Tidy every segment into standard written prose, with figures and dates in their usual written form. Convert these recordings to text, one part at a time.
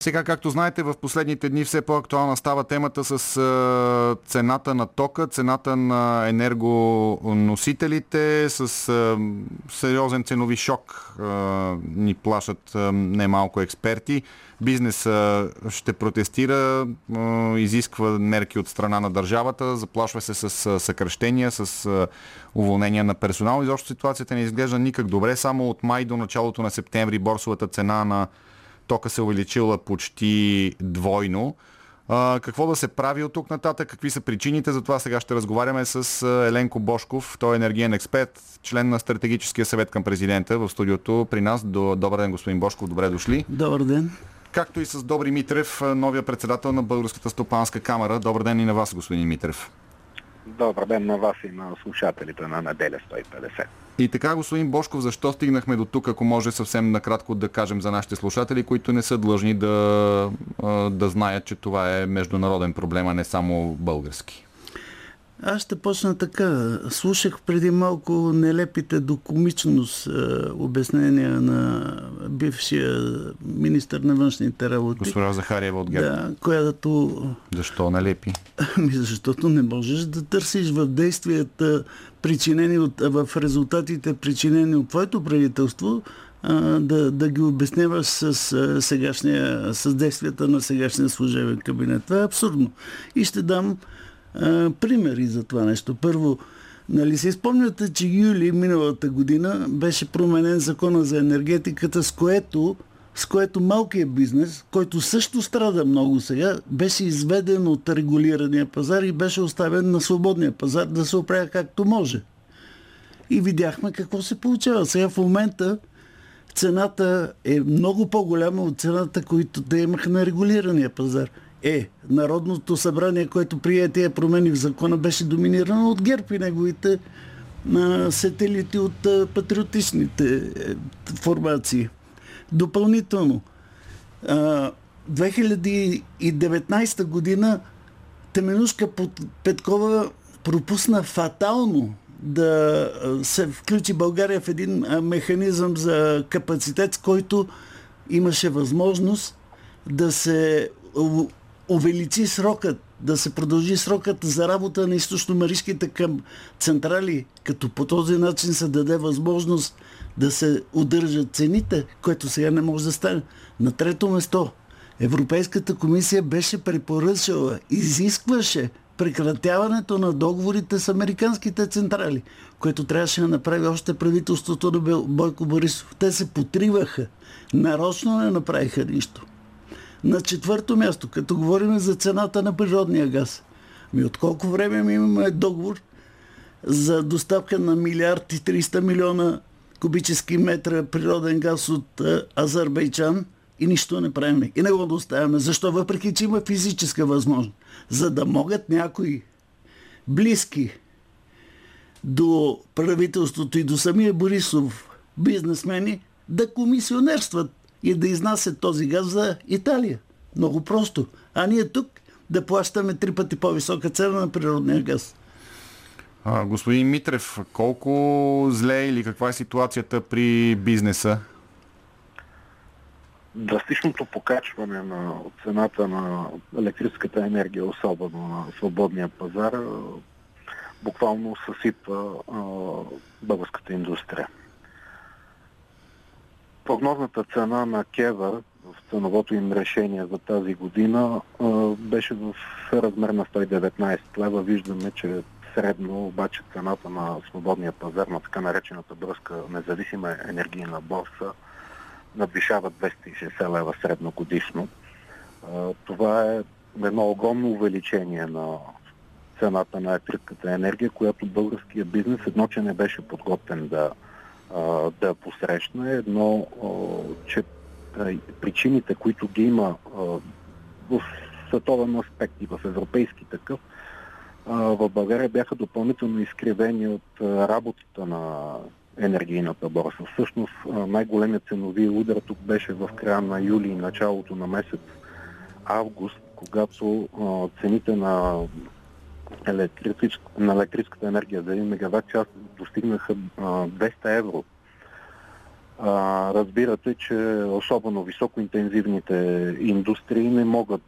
Сега, както знаете, в последните дни все по-актуална става темата с цената на тока, цената на енергоносителите, с сериозен ценови шок ни плашат немалко експерти. Бизнеса ще протестира, изисква мерки от страна на държавата, заплашва се с съкращения, с уволнения на персонал. Изобщо ситуацията не изглежда никак добре. Само от май до началото на септември борсовата цена на тока се увеличила почти двойно. Какво да се прави от тук нататък? Какви са причините? За това сега ще разговаряме с Еленко Божков. Той е енергиен експерт, член на стратегическия съвет към президента в студиото при нас. Добър ден, господин Божков. Добре дошли. Добър ден. Както и с Добри Митрев, новия председател на Българската стопанска камара. Добър ден и на вас, господин Митрев. Добър ден на вас и на слушателите на Неделя 150. И така, господин Божков, защо стигнахме до тук, ако може съвсем накратко да кажем за нашите слушатели, които не са длъжни да знаят, че това е международен проблем, а не само български? Аз ще почна така. Слушах преди малко нелепите до комичност обяснения на бившия министър на външните работи. Госпожа Захариева от ГЕРБ. Да, която... Защо нелепи? Защото не можеш да търсиш в действията, в резултатите, причинени от твоето правителство, да ги обясняваш с действията на сегашния служебен кабинет. Това е абсурдно. И ще дам примери за това нещо. Първо, нали си спомняте, че юли миналата година беше променен закона за енергетиката, с което малкият бизнес, който също страда много сега, беше изведен от регулирания пазар и беше оставен на свободния пазар да се оправя както може. И видяхме какво се получава. Сега в момента цената е много по-голяма от цената, които те имаха на регулирания пазар. Народното събрание, което прие тия промени в закона, беше доминирано от ГЕРБ и неговите сателити от патриотичните формации. Допълнително, 2019 година Теменужка Петкова пропусна фатално да се включи България в един механизъм за капацитет, с който имаше възможност да се увеличи срокът, да се продължи срокът за работа на източно-маришките към централи, като по този начин се даде възможност да се удържат цените, което сега не може да стане. На трето место, Европейската комисия беше препоръчала, изискваше прекратяването на договорите с американските централи, което трябваше да направи още правителството на Бойко Борисов. Те се потриваха. Нарочно не направиха нищо. На четвърто място, като говорим за цената на природния газ. От колко време имаме договор за доставка на 1 300 милиона кубически метра природен газ от Азербайджан и нищо не правим. И не го доставяме. Защо? Въпреки че има физическа възможност. За да могат някои близки до правителството и до самия Борисов бизнесмени да комисионерстват и да изнасят този газ за Италия. Много просто. А ние тук да плащаме 3 пъти по-висока цена на природния газ. Господин Митрев, колко зле или каква е ситуацията при бизнеса? Драстичното покачване на цената на електрическата енергия, особено на свободния пазар, буквално съсипва българската индустрия. Прогнозната цена на КЕВР в ценовото им решение за тази година беше в размер на 119 лева. Виждаме, че средно обаче цената на свободния пазар, на така наречената българска независима енергийна борса, надвишава 260 лева средно годишно. Това е едно огромно увеличение на цената на електрическата енергия, която българския бизнес едно, че не беше подготвен да посрещне, едно, че причините, които ги има в световен аспект и в европейски такъв, в България бяха допълнително изкривени от работата на енергийната борса. Всъщност най-големият ценови удар тук беше в края на юли и началото на месец август, когато цените на електрическата енергия за 1 мегаватт час достигнаха 200 евро. Разбирате, че особено високоинтензивните индустрии не могат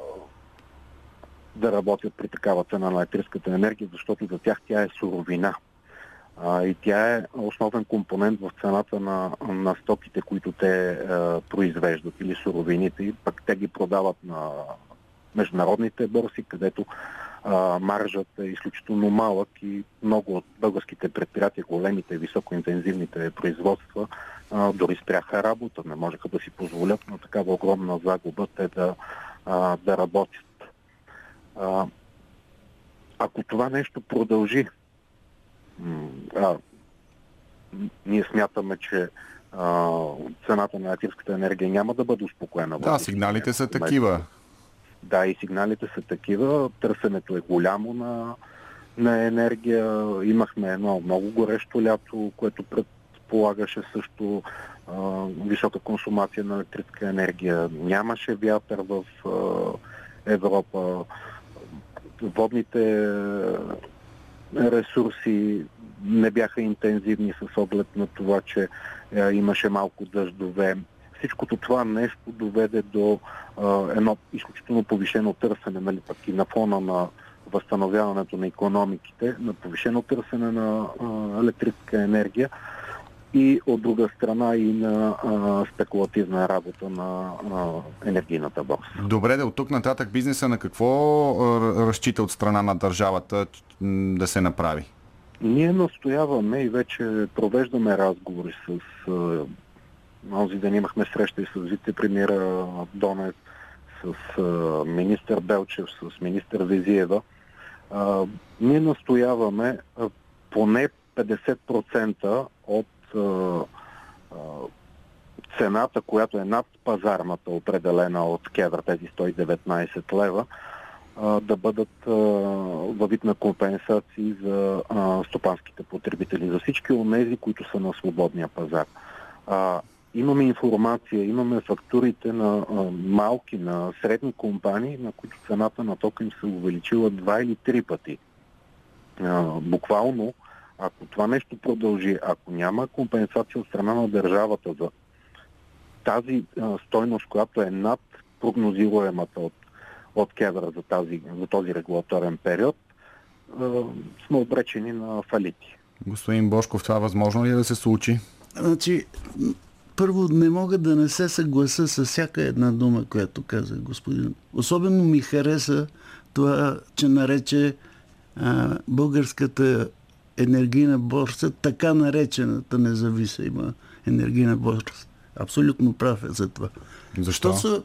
да работят при такава цена на електрическата енергия, защото за тях тя е суровина. И тя е основен компонент в цената на стоките, които те произвеждат, или суровините, и пък те ги продават на международните борси, където маржът е изключително малък и много от българските предприятия, големите, високоинтензивните производства, дори спряха работа. Не можеха да си позволят на такава огромна загуба те да работят. Ако това нещо продължи, ние смятаме, че цената на електрическата енергия няма да бъде успокоена. Да, сигналите са такива. Да, и сигналите са такива. Търсенето е голямо на енергия. Имахме едно много горещо лято, което предполагаше също висока консумация на електрическа енергия. Нямаше вятър в Европа. Водните ресурси не бяха интензивни с оглед на това, че имаше малко дъждове. Всичкото това нещо доведе до едно изключително повишено търсене, нали, пък и на фона на възстановяването на икономиките, на повишено търсене на електрическа енергия и от друга страна и на спекулативна работа на енергийната борса. Добре, от тук нататък бизнеса на какво разчита от страна на държавата да се направи? Ние настояваме и вече провеждаме разговори с онзи ден имахме среща и с вице-премиера Донев, с министър Белчев, с министър Везиева. Ние настояваме поне 50% от цената, която е над пазарната, определена от КЕВР, тези 119 лева, да бъдат във вид на компенсации за стопанските потребители, за всички онези, които са на свободния пазар. Имаме информация, имаме фактурите на малки, на средни компании, на които цената на тока им се увеличила 2 или 3 пъти. Буквално, ако това нещо продължи, ако няма компенсация от страна на държавата за тази стойност, която е над прогнозируемата от КЕВР за този регулаторен период, сме обречени на фалити. Господин Божков, това възможно ли е да се случи? Значи, първо, не мога да не се съглася с всяка една дума, която каза господин. Особено ми хареса това, че нарече българската енергийна борса, така наречената независима енергийна борса. Абсолютно прав е за това. Защо?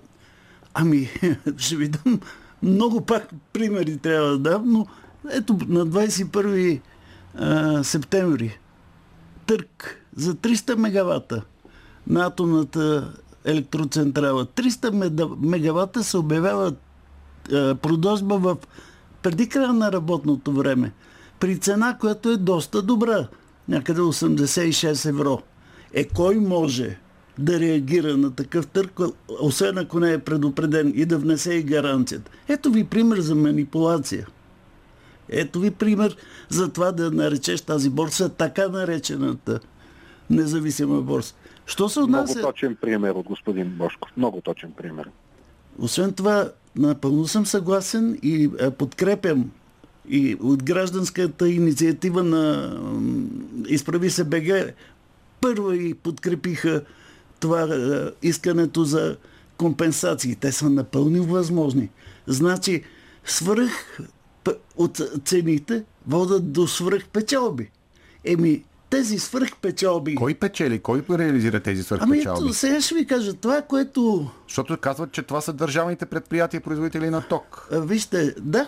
Ще ви дам много пак примери трябва да дам, но ето на 21 септември търг за 300 мегавата на атомната електроцентрала. 300 мегавата се обявяват продажба преди края на работното време. При цена, която е доста добра. Някъде 86 евро. Кой може да реагира на такъв търг, освен ако не е предупреден и да внесе и гаранцията? Ето ви пример за манипулация. Ето ви пример за това да наречеш тази борса така наречената независима борса. Що се отнася... Много точен пример от господин Божков. Много точен пример. Освен това, напълно съм съгласен и подкрепям и от гражданската инициатива на Изправи се БГ първа и подкрепиха това искането за компенсации. Те са напълно възможни. Значи, свръх от цените водят до свръхпечалби. Тези свръхпечалби... Кой печели? Кой реализира тези свръхпечалби? Сега ще ви кажа това, което... Защото казват, че това са държавните предприятия, производители на ток. Вижте, да,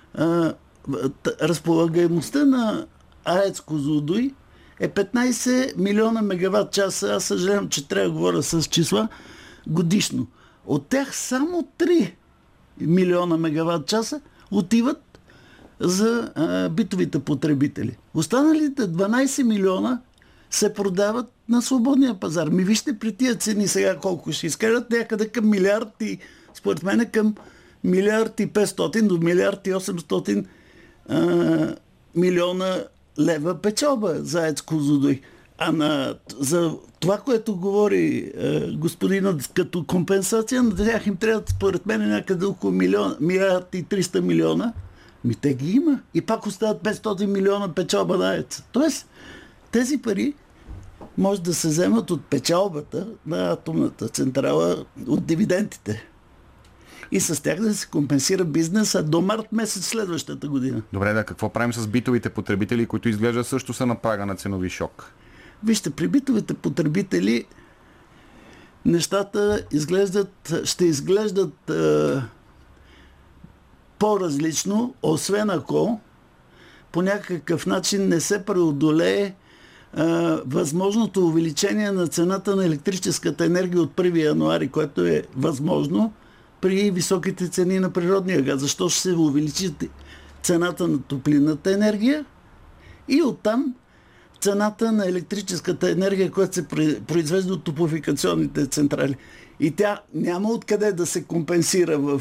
разполагаемостта на АЕЦ Козлодуй е 15 милиона мегаватт часа. Аз съжалявам, че трябва да говоря с числа годишно. От тях само 3 милиона мегаватт часа отиват за битовите потребители. Останалите 12 милиона се продават на свободния пазар. Вижте при тия цени сега колко ще изкарат, някъде към милиард и според мен към милиард и 500 до милиард и 800 милиона лева печалба за АЕЦ Козлодуй. за това, което говори господинът като компенсация, на тях им трябва, според мен, някъде около милиард и 300 милиона. Те ги има. И пак остават 500 милиона печалба на АЕЦ. Тоест, тези пари може да се вземат от печалбата на атомната централа, от дивидендите. И с тях да се компенсира бизнеса до март месец следващата година. Добре, какво правим с битовите потребители, които изглежда също са на прага на ценови шок? Вижте, при битовите потребители нещата ще изглеждат по-различно, освен ако по някакъв начин не се преодолее възможното увеличение на цената на електрическата енергия от 1 януари, което е възможно при високите цени на природния газ. Защо ще се увеличи цената на топлинната енергия и оттам цената на електрическата енергия, която се произвежда от топлофикационните централи. И тя няма откъде да се компенсира в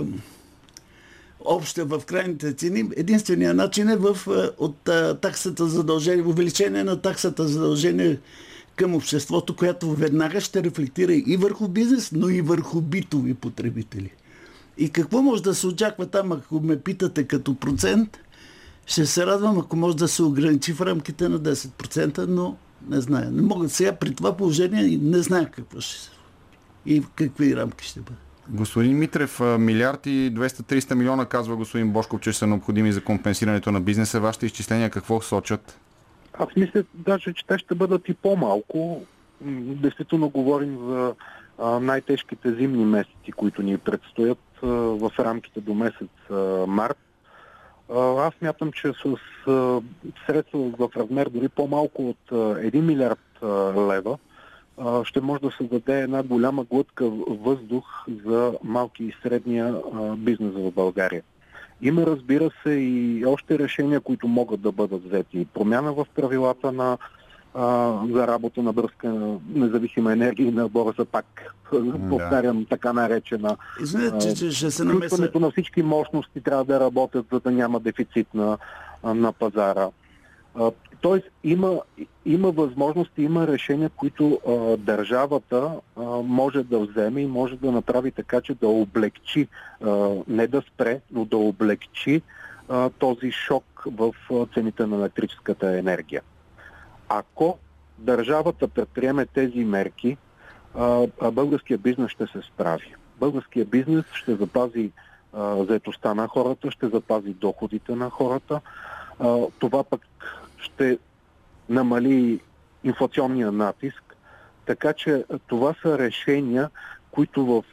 крайните цени. Единственият начин е от таксата задължение, увеличение на таксата задължение към обществото, която веднага ще рефлектира и върху бизнес, но и върху битови потребители. И какво може да се очаква там, ако ме питате като процент? Ще се радвам, ако може да се ограничи в рамките на 10%, но не зная. Не мога сега при това положение, не зная какво ще се и в какви рамки ще бъде. Господин Митрев, милиард и 200-300 милиона, казва господин Божков, че са необходими за компенсирането на бизнеса. Вашите изчисления какво сочат? Аз мисля даже, че те ще бъдат и по-малко. Действително говорим за най-тежките зимни месеци, които ни предстоят в рамките до месец март. Аз мятам, че с средства в размер дори по-малко от 1 милиард лева ще може да се даде една голяма глътка въздух за малки и средния бизнес в България. Има, разбира се, и още решения, които могат да бъдат взети. Промяна в правилата за работа на Българска независима енергийна борса, пак повтарям, така наречена. Извинете, че ще се намеса. Включването на всички мощности трябва да работят, за да няма дефицит на пазара. Тоест има възможности, има решения, които държавата може да вземе и може да направи така, че да облегчи, не да спре, но да облегчи този шок в цените на електрическата енергия. Ако държавата предприеме тези мерки, българският бизнес ще се справи. Българският бизнес ще запази заетостта на хората, ще запази доходите на хората. Това пък ще намали инфлационния натиск. Така че това са решения, които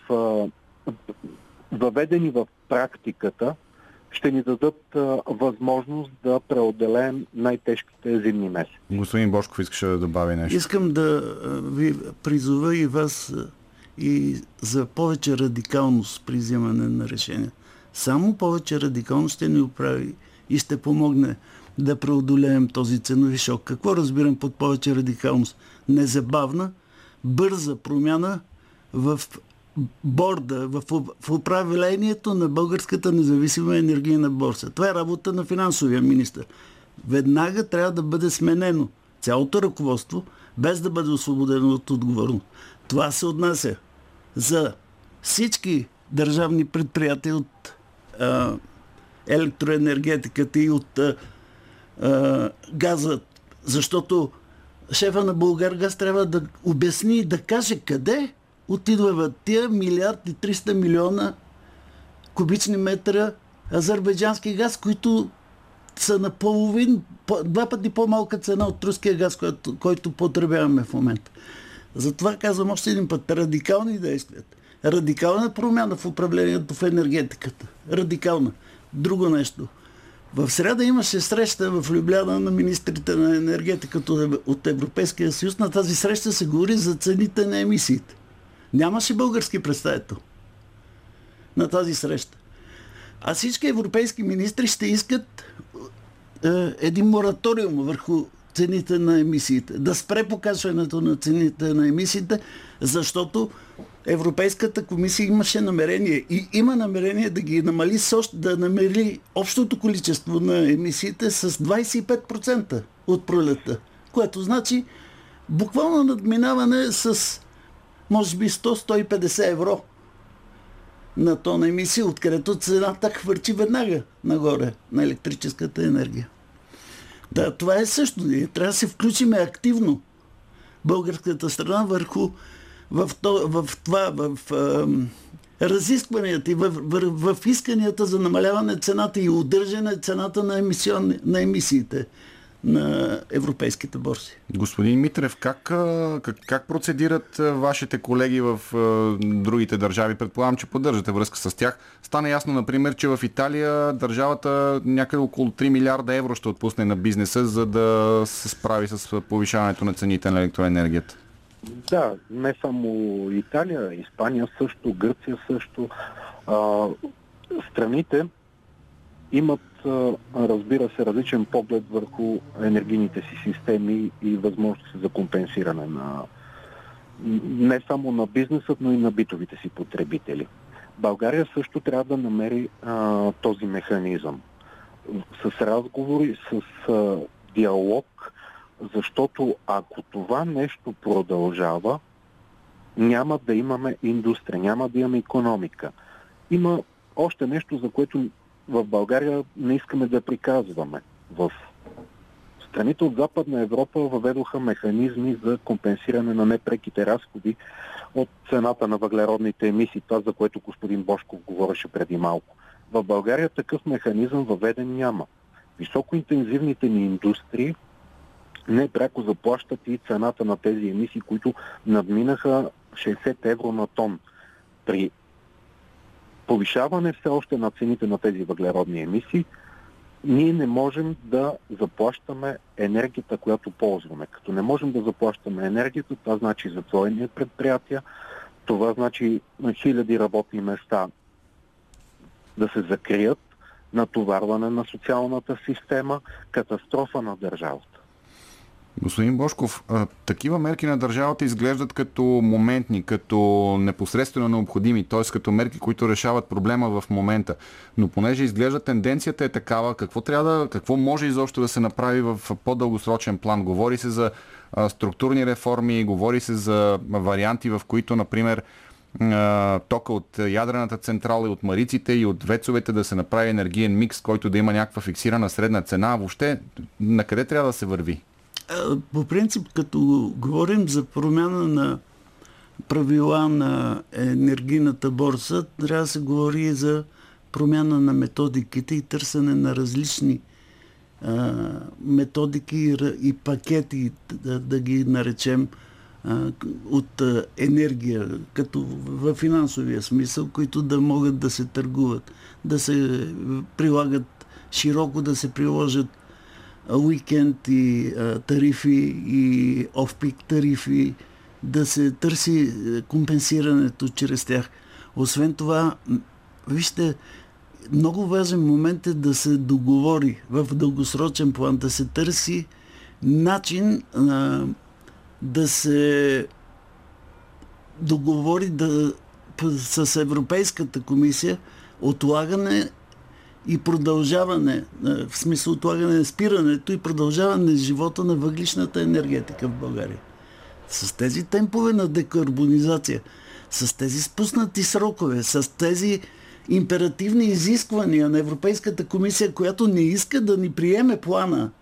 въведени в практиката, ще ни дадат възможност да преодолеем най-тежките зимни месеци. Господин Божков искаше да добави нещо. Искам да ви призова и вас и за повече радикалност при вземане на решения. Само повече радикалност ще ни оправи и ще помогне да преодолеем този ценови шок. Какво разбирам под повече радикалност? Незабавна, бърза промяна в борда, в управлението на Българската независима енергийна борса. Това е работа на финансовия министър. Веднага трябва да бъде сменено цялото ръководство, без да бъде освободено от отговорност. Това се отнася за всички държавни предприятия от електроенергетиката и от газа, защото шефа на Булгаргаз трябва да обясни и да каже къде отидва тия милиард и 300 милиона кубични метра азербайджански газ, които са на два пъти по-малка цена от руския газ, който потребяваме в момента. Затова казвам още един път, радикални действия. Радикална промяна в управлението в енергетиката. Радикална. Друго нещо. В среда имаше среща в Любляна на министрите на енергетиката от Европейския съюз. На тази среща се говори за цените на емисиите. Нямаше български представител на тази среща. А всички европейски министри ще искат един мораториум върху цените на емисиите. Да спре покачването на цените на емисиите, защото Европейската комисия имаше намерение и има намерение да ги намали, да намали общото количество на емисиите с 25% от пролетта. Което значи буквално надминаване с може би 100-150 евро на тон емисия, откъдето цената хвърчи веднага нагоре на електрическата енергия. Да, това е също. Трябва да се включиме активно българската страна в разискванията и в исканията за намаляване цената и удържане цената на емисиите на европейските борси. Господин Митрев, как процедират вашите колеги в другите държави? Предполагам, че поддържате връзка с тях. Стана ясно, например, че в Италия държавата някъде около 3 милиарда евро ще отпусне на бизнеса, за да се справи с повишаването на цените на електроенергията. Да, не само Италия, Испания също, Гърция също. Страните имат, разбира се, различен поглед върху енергийните си системи и възможности за компенсиране не само на бизнесът, но и на битовите си потребители. България също трябва да намери този механизъм с разговори, с диалог, защото ако това нещо продължава, няма да имаме индустрия, няма да имаме икономика. Има още нещо, за което в България не искаме да приказваме. В страните от Западна Европа въведоха механизми за компенсиране на непреките разходи от цената на въглеродните емисии, това за което господин Божков говореше преди малко. В България такъв механизъм въведен няма. Високоинтензивните ни индустрии не пряко заплащат и цената на тези емисии, които надминаха 60 евро на тон. При повишаване все още на цените на тези въглеродни емисии, ние не можем да заплащаме енергията, която ползваме. Като не можем да заплащаме енергията, това значи затворени предприятия, това значи хиляди работни места да се закрият, натоварване на социалната система, катастрофа на държавата. Господин Божков, такива мерки на държавата изглеждат като моментни, като непосредствено необходими, т.е. като мерки, които решават проблема в момента. Но понеже изглежда тенденцията е такава, какво може изобщо да се направи в по-дългосрочен план? Говори се за структурни реформи, говори се за варианти, в които, например, тока от ядрената централа и от мариците и от вецовете да се направи енергиен микс, който да има някаква фиксирана средна цена. Въобще, на къде трябва да се върви? По принцип, като говорим за промяна на правила на енергийната борса, трябва да се говори и за промяна на методиките и търсене на различни методики и пакети, да ги наречем, от енергия, като в финансовия смисъл, които да могат да се търгуват, да се прилагат широко, да се приложат уикенд и тарифи и оф-пик тарифи, да се търси компенсирането чрез тях. Освен това, вижте, много важен момент е да се договори в дългосрочен план, да се търси начин да се договори с Европейската комисия отлагане и продължаване, в смисъл отлагане, спирането и продължаване на живота на въглищната енергетика в България. С тези темпове на декарбонизация, с тези спуснати срокове, с тези императивни изисквания на Европейската комисия, която не иска да ни приеме плана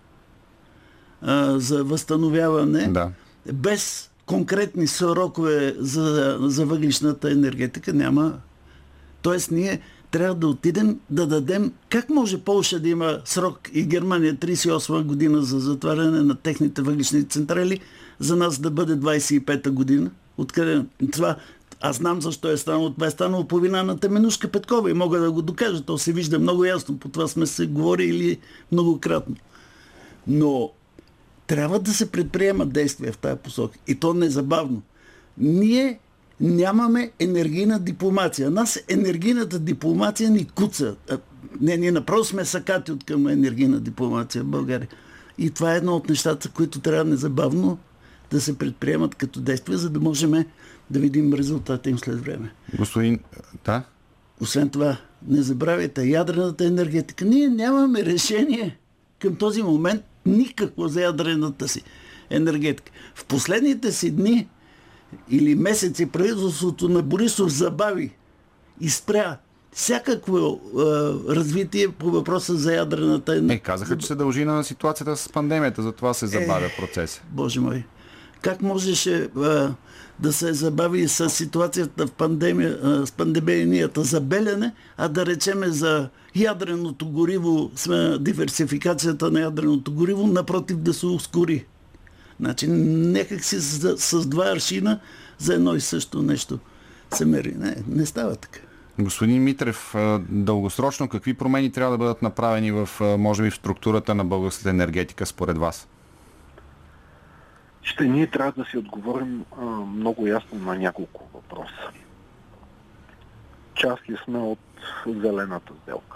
за възстановяване, без конкретни срокове за въглищната енергетика няма. Тоест ние трябва да отидем да дадем как може Полша да има срок и Германия 38 година за затваряне на техните въглищни централи, за нас да бъде 25-та година. Откъде това? Аз знам защо е станало. Това е станало по вина на Теменужка Петкова и мога да го докажа. То се вижда много ясно. По това сме се говорили многократно. Но трябва да се предприемат действия в тази посока. И то незабавно. Ние нямаме енергийна дипломация. Нас енергийната дипломация ни куца. Ние направо сме сакати от към енергийна дипломация в България. И това е едно от нещата, които трябва незабавно да се предприемат като действия, за да можем да видим резултата им след време. Господин, да? Освен това, не забравяйте, ядрената енергетика. Ние нямаме решение към този момент никакво за ядрената си. енергетика. В последните си дни или месеци правителството на Борисов забави и спря всякакво развитие по въпроса за ядрената енергия. Казаха, че се дължи на ситуацията с пандемията, затова се забавя процес. Боже мой, как можеше да се забави с ситуацията в с пандемията за Белене, а да речеме за ядреното гориво, диверсификацията на ядреното гориво, напротив да се ускори. Значи, някак си с два аршина за едно и също нещо се мери. Не става така. Господин Митрев, дългосрочно какви промени трябва да бъдат направени може би в структурата на българската енергетика според вас? Ние трябва да си отговорим много ясно на няколко въпроса. Част ли сме от зелената сделка?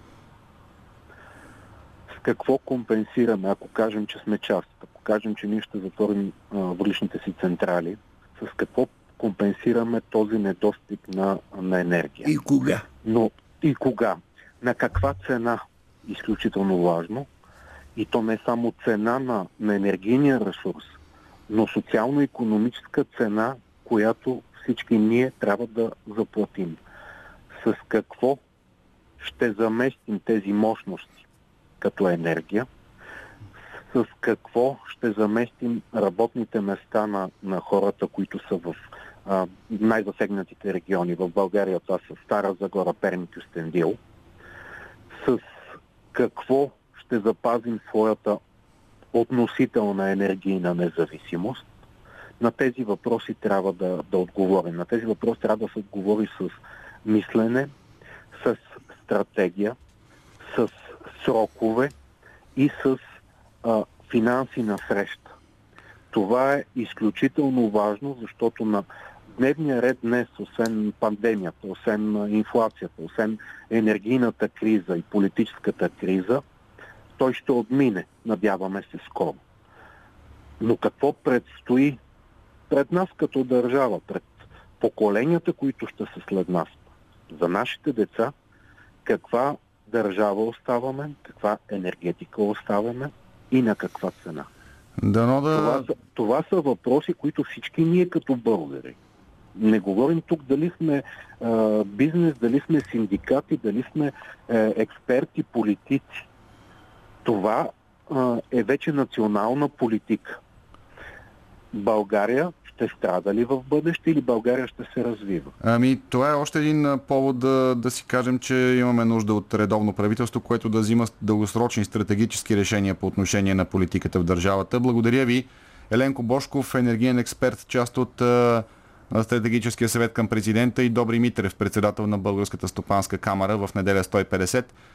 С какво компенсираме, ако кажем, че сме част? Ако кажем, че ние ще затворим въглищните си централи, с какво компенсираме този недостиг на енергия? И кога? И кога? На каква цена? Изключително важно. И то не само цена на енергийния ресурс, но социално-икономическа цена, която всички ние трябва да заплатим. С какво ще заместим тези мощности като енергия? С какво ще заместим работните места на хората, които са в най-засегнатите региони в България? Това са Стара Загора, Перник, Кюстендил. С какво ще запазим своята относителна енергийна независимост? На тези въпроси трябва да отговорим. На тези въпроси трябва да се отговори с мислене, с стратегия, с срокове и с финанси на среща. Това е изключително важно, защото на дневния ред днес, освен пандемията, освен инфлацията, освен енергийната криза и политическата криза, той ще отмине, надяваме се скоро. Но какво предстои пред нас като държава, пред поколенията, които ще са след нас? За нашите деца, каква държава оставаме, каква енергетика оставаме и на каква цена? Това са въпроси, които всички ние като българи. Не говорим тук дали сме бизнес, дали сме синдикати, дали сме експерти, политици. Това е вече национална политика. България ще страда ли в бъдеще или България ще се развива? Това е още един повод да си кажем, че имаме нужда от редовно правителство, което да взима дългосрочни стратегически решения по отношение на политиката в държавата. Благодаря ви. Еленко Божков, енергиен експерт, част от стратегическия съвет към президента, и Добри Митрев, председател на Българската стопанска камара в неделя 150.